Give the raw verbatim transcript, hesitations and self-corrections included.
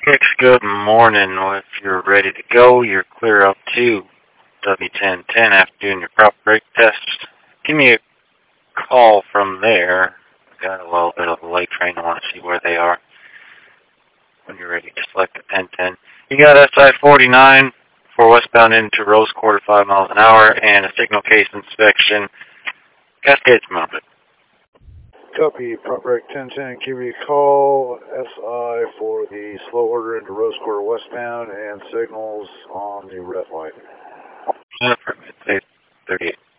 X, good morning. Well, if you're ready to go, you're clear up to W ten ten after doing your prop brake test. Give me a call from there. Got a little bit of a late train. I want to see where they are when you're ready to select the ten ten. You got S I forty-nine for westbound into Rose Quarter, five miles an hour, and a signal case inspection. Cascades mounted. Copy, prop brake ten ten, give me a call, S I for the slow order into Rose Quarter westbound and signals on the red light. Uh, thirty-eight.